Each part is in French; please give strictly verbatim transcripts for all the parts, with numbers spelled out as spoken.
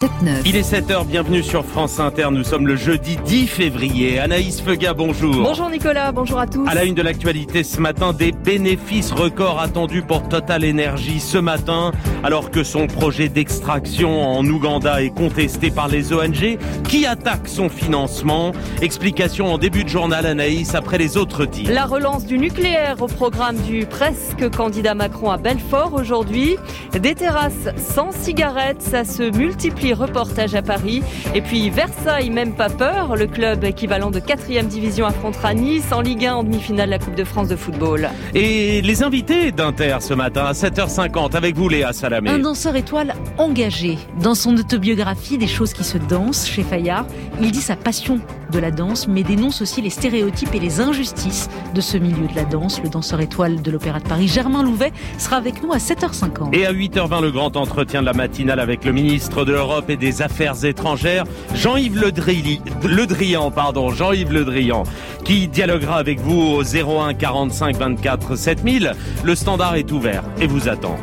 sept neuf. Il est sept heures, bienvenue sur France Inter. Nous sommes le jeudi dix février. Anaïs Feuga, bonjour. Bonjour Nicolas, bonjour à tous. À la une de l'actualité ce matin, des bénéfices records attendus pour Total Energy ce matin, alors que son projet d'extraction en Ouganda est contesté par les O N G qui attaquent son financement. Explication en début de journal, Anaïs, après les autres titres. La relance du nucléaire au programme du presque candidat Macron à Belfort aujourd'hui. Des terrasses sans cigarettes, ça se multiplie. Reportage à Paris. Et puis Versailles, même pas peur. Le club équivalent de quatrième division affrontera Nice en Ligue un en demi-finale de la Coupe de France de football. Et les invités d'Inter ce matin à sept heures cinquante avec vous Léa Salamé. Un danseur étoile engagé. Dans son autobiographie Des choses qui se dansent chez Fayard, il dit sa passion de la danse, mais dénonce aussi les stéréotypes et les injustices de ce milieu de la danse. Le danseur étoile de l'Opéra de Paris, Germain Louvet, sera avec nous à sept heures cinquante. Et à huit heures vingt, le grand entretien de la matinale avec le ministre de l'Europe et des Affaires étrangères, Jean-Yves Le Drian, Le Drian, pardon, Jean-Yves Le Drian, qui dialoguera avec vous au zéro un quarante-cinq vingt-quatre sept mille. Le standard est ouvert et vous attend.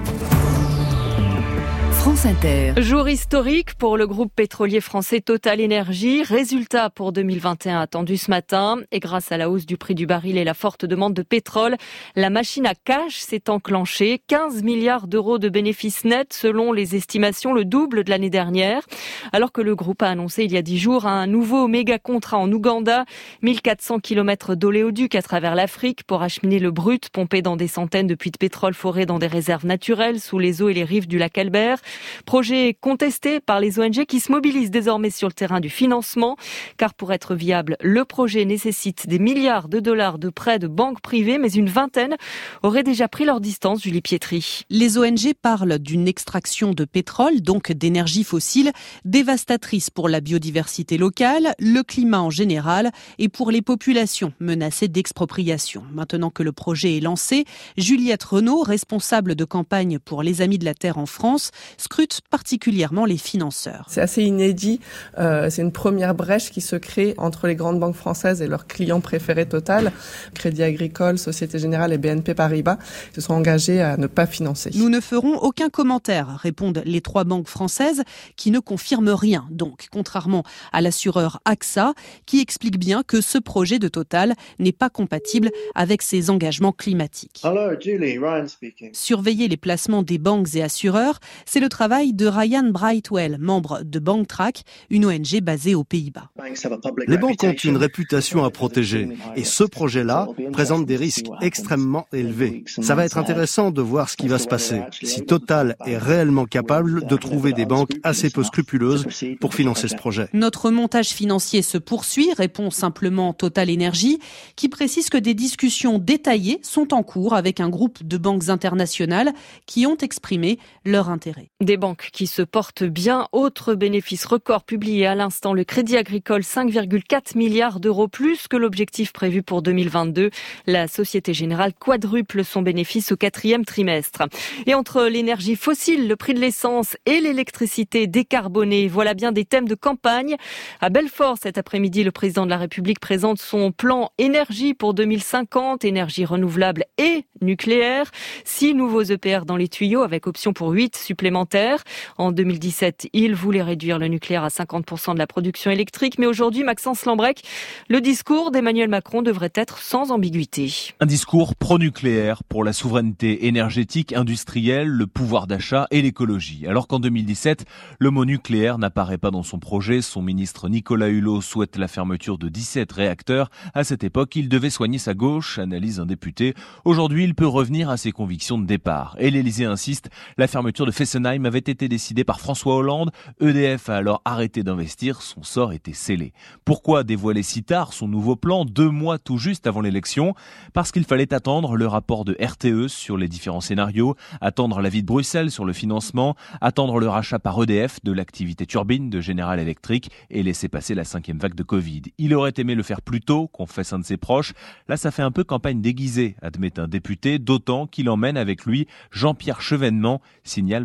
France Inter. Jour historique pour le groupe pétrolier français Total Energy. Résultat pour deux mille vingt et un attendu ce matin. Et grâce à la hausse du prix du baril et la forte demande de pétrole, la machine à cash s'est enclenchée. quinze milliards d'euros de bénéfices nets selon les estimations, le double de l'année dernière. Alors que le groupe a annoncé il y a dix jours un nouveau méga contrat en Ouganda. mille quatre cents kilomètres d'oléoduc à travers l'Afrique pour acheminer le brut pompé dans des centaines de puits de pétrole forés dans des réserves naturelles sous les eaux et les rives du lac Albert. Projet contesté par les O N G qui se mobilisent désormais sur le terrain du financement. Car pour être viable, le projet nécessite des milliards de dollars de prêts de banques privées, mais une vingtaine auraient déjà pris leur distance, Julie Pietri. Les O N G parlent d'une extraction de pétrole, donc d'énergie fossile, dévastatrice pour la biodiversité locale, le climat en général et pour les populations menacées d'expropriation. Maintenant que le projet est lancé, Juliette Renaud, responsable de campagne pour les Amis de la Terre en France, scrute particulièrement les financeurs. C'est assez inédit. Euh, c'est une première brèche qui se crée entre les grandes banques françaises et leurs clients préférés Total. Crédit Agricole, Société Générale et B N P Paribas se sont engagés à ne pas financer. Nous ne ferons aucun commentaire, répondent les trois banques françaises qui ne confirment rien. Donc, contrairement à l'assureur A X A, qui explique bien que ce projet de Total n'est pas compatible avec ses engagements climatiques. Hello, Julie, Ryan speaking. Surveiller les placements des banques et assureurs, c'est le travail de Ryan Brightwell, membre de BankTrack, une O N G basée aux Pays-Bas. Les banques ont une réputation à protéger et ce projet-là présente des risques extrêmement élevés. Ça va être intéressant de voir ce qui va se passer, si Total est réellement capable de trouver des banques assez peu scrupuleuses pour financer ce projet. Notre montage financier se poursuit, répond simplement Total Energy, qui précise que des discussions détaillées sont en cours avec un groupe de banques internationales qui ont exprimé leur intérêt. Des banques qui se portent bien. Autre bénéfice record publié à l'instant, le Crédit Agricole, cinq virgule quatre milliards d'euros plus que l'objectif prévu pour deux mille vingt-deux. La Société Générale quadruple son bénéfice au quatrième trimestre. Et entre l'énergie fossile, le prix de l'essence et l'électricité décarbonée, voilà bien des thèmes de campagne. À Belfort, cet après-midi, le président de la République présente son plan énergie pour deux mille cinquante, énergie renouvelable et nucléaire. Six nouveaux E P R dans les tuyaux avec option pour huit supplémentaires. En deux mille dix-sept, il voulait réduire le nucléaire à cinquante pour cent de la production électrique. Mais aujourd'hui, Maxence Lambrec, le discours d'Emmanuel Macron devrait être sans ambiguïté. Un discours pro-nucléaire pour la souveraineté énergétique, industrielle, le pouvoir d'achat et l'écologie. Alors qu'en deux mille dix-sept, le mot nucléaire n'apparaît pas dans son projet. Son ministre Nicolas Hulot souhaite la fermeture de dix-sept réacteurs. À cette époque, il devait soigner sa gauche, analyse un député. Aujourd'hui, il peut revenir à ses convictions de départ. Et l'Élysée insiste, la fermeture de Fessenheim avait été décidée par François Hollande. E D F a alors arrêté d'investir, son sort était scellé. Pourquoi dévoiler si tard son nouveau plan, deux mois tout juste avant l'élection ? Parce qu'il fallait attendre le rapport de R T E sur les différents scénarios, attendre l'avis de Bruxelles sur le financement, attendre le rachat par E D F de l'activité turbine de General Electric et laisser passer la cinquième vague de Covid. Il aurait aimé le faire plus tôt, confesse un de ses proches. Là, ça fait un peu campagne déguisée, admet un député, d'autant qu'il emmène avec lui Jean-Pierre Chevènement, signale politique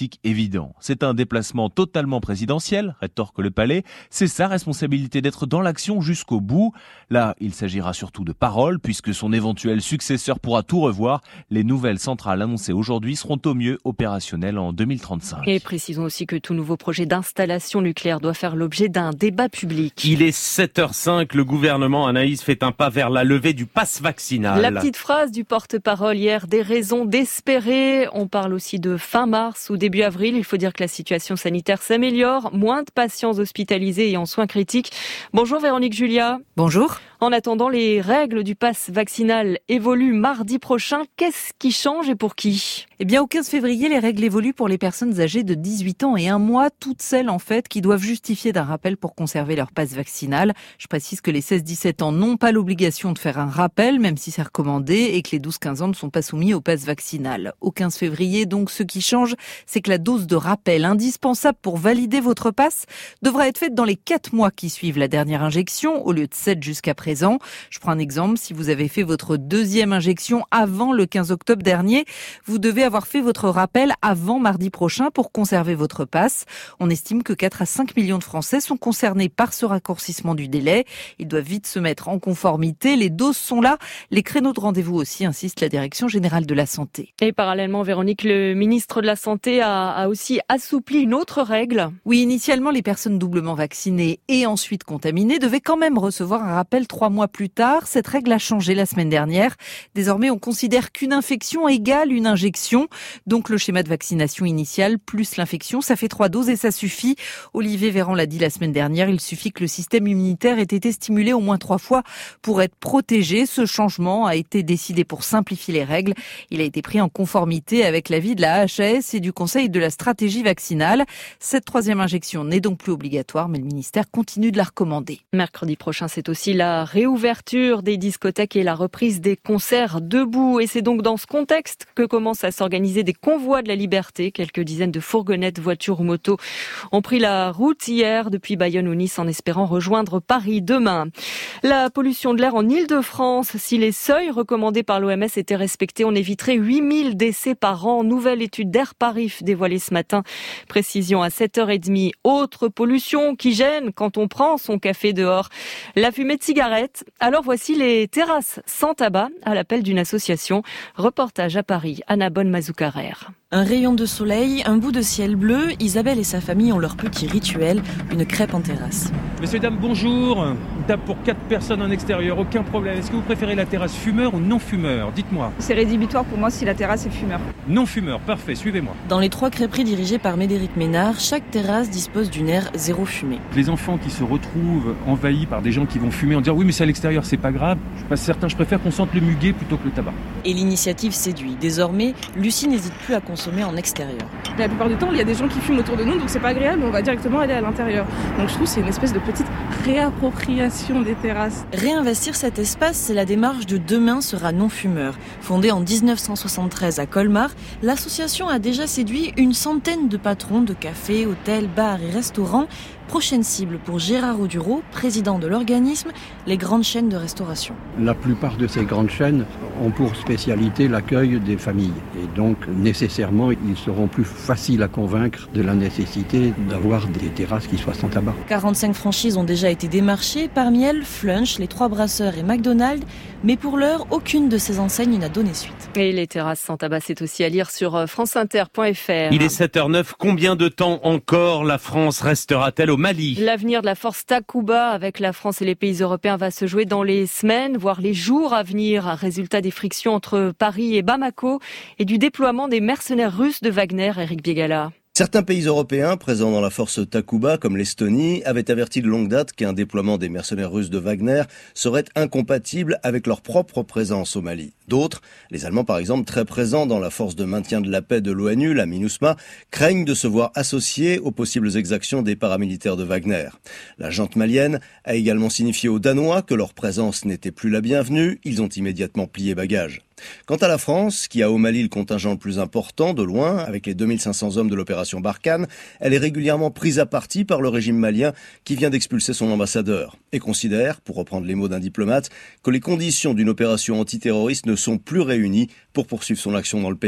politique évident. C'est un déplacement totalement présidentiel, rétorque le palais. C'est sa responsabilité d'être dans l'action jusqu'au bout. Là, il s'agira surtout de paroles, puisque son éventuel successeur pourra tout revoir. Les nouvelles centrales annoncées aujourd'hui seront au mieux opérationnelles en deux mille trente-cinq. Et précisons aussi que tout nouveau projet d'installation nucléaire doit faire l'objet d'un débat public. Il est sept heures cinq, le gouvernement, Anaïs, fait un pas vers la levée du pass vaccinal. La petite phrase du porte-parole hier, des raisons d'espérer. On parle aussi de fin mars ou début avril. Il faut dire que la situation sanitaire s'améliore. Moins de patients hospitalisés et en soins critiques. Bonjour Véronique Julia. Bonjour. En attendant, les règles du pass vaccinal évoluent mardi prochain. Qu'est-ce qui change et pour qui ? Eh bien, au quinze février, les règles évoluent pour les personnes âgées de dix-huit ans et un mois, toutes celles en fait qui doivent justifier d'un rappel pour conserver leur passe vaccinal. Je précise que les seize dix-sept ans n'ont pas l'obligation de faire un rappel, même si c'est recommandé, et que les douze quinze ans ne sont pas soumis au pass vaccinal. Au quinze février, donc, ce qui change, c'est que la dose de rappel indispensable pour valider votre passe devra être faite dans les quatre mois qui suivent la dernière injection, au lieu de sept jusqu'à présent. Je prends un exemple, si vous avez fait votre deuxième injection avant le quinze octobre dernier, vous devez avoir fait votre rappel avant mardi prochain pour conserver votre passe. On estime que quatre à cinq millions de Français sont concernés par ce raccourcissement du délai. Ils doivent vite se mettre en conformité. Les doses sont là, les créneaux de rendez-vous aussi, insiste la Direction générale de la santé. Et parallèlement, Véronique, le ministre de la Santé a, a aussi assoupli une autre règle. Oui, initialement, les personnes doublement vaccinées et ensuite contaminées devaient quand même recevoir un rappel trois mois plus tard. Cette règle a changé la semaine dernière. Désormais, on considère qu'une infection égale une injection. Donc, le schéma de vaccination initial plus l'infection, ça fait trois doses et ça suffit. Olivier Véran l'a dit la semaine dernière, il suffit que le système immunitaire ait été stimulé au moins trois fois pour être protégé. Ce changement a été décidé pour simplifier les règles. Il a été pris en conformité avec l'avis de la H A S et du Conseil de la stratégie vaccinale. Cette troisième injection n'est donc plus obligatoire, mais le ministère continue de la recommander. Mercredi prochain, c'est aussi la réouverture des discothèques et la reprise des concerts debout. Et c'est donc dans ce contexte que commencent à s'organiser des convois de la liberté. Quelques dizaines de fourgonnettes, voitures ou motos ont pris la route hier depuis Bayonne ou Nice en espérant rejoindre Paris demain. La pollution de l'air en Île-de-France, si les seuils recommandés par l'O M S étaient respectés, on éviterait huit mille décès par an. Nouvelle étude d'Air Paris dévoilée ce matin. Précision à sept heures trente. Autre pollution qui gêne quand on prend son café dehors, la fumée de cigarette. Alors voici les terrasses sans tabac à l'appel d'une association. Reportage à Paris, Anna Bonne-Mazoukarer. Un rayon de soleil, un bout de ciel bleu, Isabelle et sa famille ont leur petit rituel, une crêpe en terrasse. Messieurs, dames, bonjour. Une table pour quatre personnes en extérieur, aucun problème. Est-ce que vous préférez la terrasse fumeur ou non fumeur ? Dites-moi. C'est rédhibitoire pour moi si la terrasse est fumeur. Non fumeur, parfait, suivez-moi. Dans les trois crêperies dirigées par Médéric Ménard, chaque terrasse dispose d'une aire zéro fumée. Les enfants qui se retrouvent envahis par des gens qui vont fumer en disant oui mais c'est à l'extérieur, c'est pas grave. Je suis pas certain, je préfère qu'on sente le muguet plutôt que le tabac. Et l'initiative séduit. Désormais, Lucie n'hésite plus à consommer en extérieur. La plupart du temps, il y a des gens qui fument autour de nous, donc c'est pas agréable, on va directement aller à l'intérieur. Donc je trouve que c'est une espèce de petite réappropriation des terrasses. Réinvestir cet espace, c'est la démarche de Demain sera non-fumeur. Fondée en dix-neuf cent soixante-treize à Colmar, l'association a déjà séduit une centaine de patrons de cafés, hôtels, bars et restaurants. Prochaine cible pour Gérard Audureau, président de l'organisme, les grandes chaînes de restauration. La plupart de ces grandes chaînes ont pour spécialité l'accueil des familles. Et donc, nécessairement, ils seront plus faciles à convaincre de la nécessité d'avoir des terrasses qui soient sans tabac. quarante-cinq franchises ont déjà été démarchées, parmi elles Flunch, les Trois Brasseurs et McDonald's. Mais pour l'heure, aucune de ces enseignes n'a donné suite. Et les terrasses sans tabac, c'est aussi à lire sur franceinter point f r. Il est sept heures neuf. Combien de temps encore la France restera-t-elle au Mali ? L'avenir de la force Takuba avec la France et les pays européens va se jouer dans les semaines, voire les jours à venir. Résultat des frictions entre Paris et Bamako et du déploiement des mercenaires russes de Wagner. Éric Biegala. Certains pays européens présents dans la force Takuba, comme l'Estonie, avaient averti de longue date qu'un déploiement des mercenaires russes de Wagner serait incompatible avec leur propre présence au Mali. D'autres, les Allemands par exemple, très présents dans la force de maintien de la paix de l'ONU, la MINUSMA, craignent de se voir associés aux possibles exactions des paramilitaires de Wagner. La junte malienne a également signifié aux Danois que leur présence n'était plus la bienvenue. Ils ont immédiatement plié bagages. Quant à la France, qui a au Mali le contingent le plus important, de loin, avec les deux mille cinq cents hommes de l'opération Barkhane, elle est régulièrement prise à partie par le régime malien qui vient d'expulser son ambassadeur et considère, pour reprendre les mots d'un diplomate, que les conditions d'une opération antiterroriste ne sont plus réunies pour poursuivre son action dans le pays.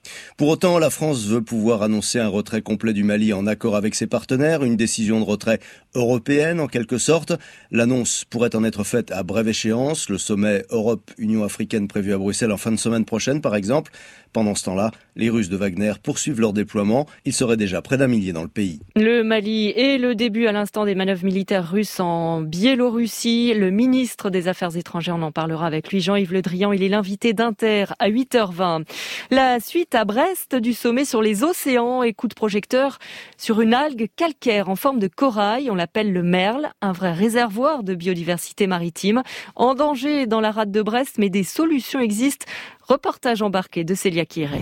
Pour autant, la France veut pouvoir annoncer un retrait complet du Mali en accord avec ses partenaires, une décision de retrait européenne en quelque sorte. L'annonce pourrait en être faite à brève échéance, le sommet Europe-Union africaine prévu à Bruxelles en fin de semaine prochaine par exemple. Pendant ce temps-là, les Russes de Wagner poursuivent leur déploiement. Ils seraient déjà près d'un millier dans le pays. Le Mali est le début à l'instant des manœuvres militaires russes en Biélorussie. Le ministre des Affaires étrangères, on en parlera avec lui, Jean-Yves Le Drian. Il est l'invité d'Inter à huit heures vingt. La suite à Brest du sommet sur les océans et coup de projecteur sur une algue calcaire en forme de corail. On l'appelle le merle, un vrai réservoir de biodiversité maritime. En danger dans la rade de Brest, mais des solutions existent. Reportage embarqué de Célia Kirey.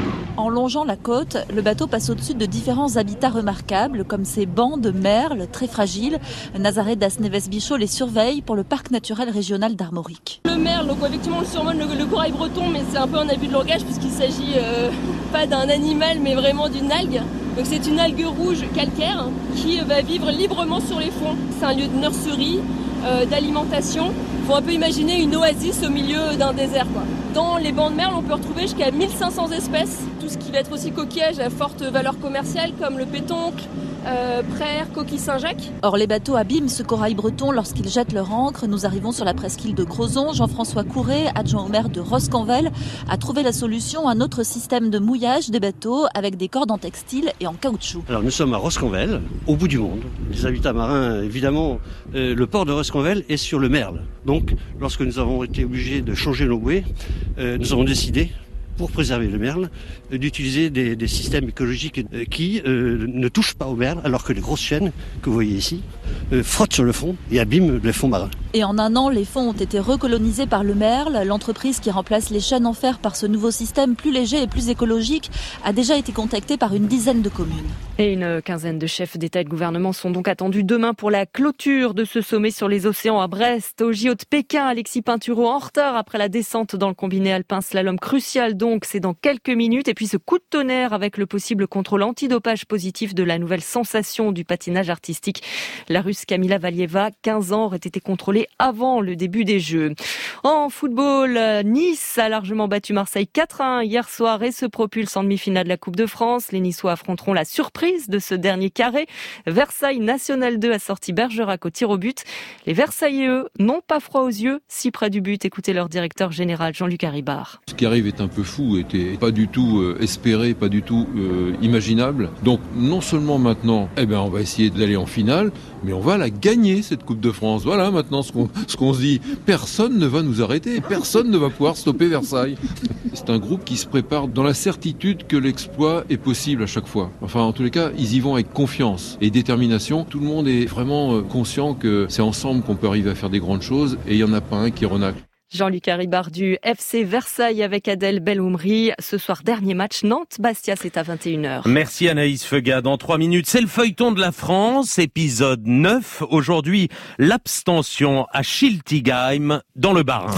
En longeant la côte, le bateau passe au-dessus de différents habitats remarquables, comme ces bancs de merles très fragiles. Nazareth Das-Neves-Bichot les surveille pour le parc naturel régional d'Armorique. Le merle, donc effectivement on le surnomme le, le corail breton, mais c'est un peu un abus de langage puisqu'il s'agit euh, pas d'un animal mais vraiment d'une algue. Donc c'est une algue rouge calcaire qui va vivre librement sur les fonds. C'est un lieu de nurserie, euh, d'alimentation. Il faut un peu imaginer une oasis au milieu d'un désert, quoi. Dans les bancs de merle, on peut retrouver jusqu'à mille cinq cents espèces. Tout ce qui va être aussi coquillage à forte valeur commerciale, comme le pétoncle, euh, praire, coquille Saint-Jacques. Or, les bateaux abîment ce corail breton lorsqu'ils jettent leur ancre. Nous arrivons sur la presqu'île de Crozon. Jean-François Courret, adjoint au maire de Roscanvel, a trouvé la solution, un autre système de mouillage des bateaux avec des cordes en textile et en caoutchouc. Alors, nous sommes à Roscanvel, au bout du monde. Les habitats marins, évidemment, euh, le port de Roscanvel est sur le Merle. Donc, lorsque nous avons été obligés de changer nos bouées, euh, nous avons décidé, pour préserver le merle, d'utiliser des, des systèmes écologiques qui euh, ne touchent pas au merle, alors que les grosses chaînes que vous voyez ici euh, frottent sur le fond et abîment les fonds marins. Et en un an, les fonds ont été recolonisés par le merle. L'entreprise qui remplace les chaînes en fer par ce nouveau système plus léger et plus écologique a déjà été contactée par une dizaine de communes. Et une quinzaine de chefs d'État et de gouvernement sont donc attendus demain pour la clôture de ce sommet sur les océans à Brest. Au J O de Pékin, Alexis Pinturault en retard après la descente dans le combiné alpin slalom crucial. Donc, c'est dans quelques minutes. Et puis ce coup de tonnerre avec le possible contrôle antidopage positif de la nouvelle sensation du patinage artistique. La Russe Kamila Valieva, quinze ans, aurait été contrôlée avant le début des Jeux. En football, Nice a largement battu Marseille quatre à un hier soir et se propulse en demi-finale de la Coupe de France. Les Niçois affronteront la surprise de ce dernier carré. Versailles National deux a sorti Bergerac au tir au but. Les Versaillais, eux, n'ont pas froid aux yeux, si près du but. Écoutez leur directeur général Jean-Luc Haribard. Ce qui arrive est un peu fou, était pas du tout euh, espéré, pas du tout euh, imaginable. Donc non seulement maintenant, eh ben on va essayer d'aller en finale, mais on va la gagner cette Coupe de France. Voilà maintenant ce qu'on ce qu'on se dit. Personne ne va nous arrêter, personne ne va pouvoir stopper Versailles. C'est un groupe qui se prépare dans la certitude que l'exploit est possible à chaque fois. Enfin en tous les cas, ils y vont avec confiance et détermination. Tout le monde est vraiment conscient que c'est ensemble qu'on peut arriver à faire des grandes choses et il n'y en a pas un qui renacle. Jean-Luc Haribard du F C Versailles avec Adèle Belhoumri. Ce soir, dernier match, Nantes-Bastia, c'est à vingt et une heures. Merci Anaïs Feuga. Dans trois minutes, c'est le feuilleton de la France, épisode neuf. Aujourd'hui, l'abstention à Schiltigheim, dans le Bas-Rhin.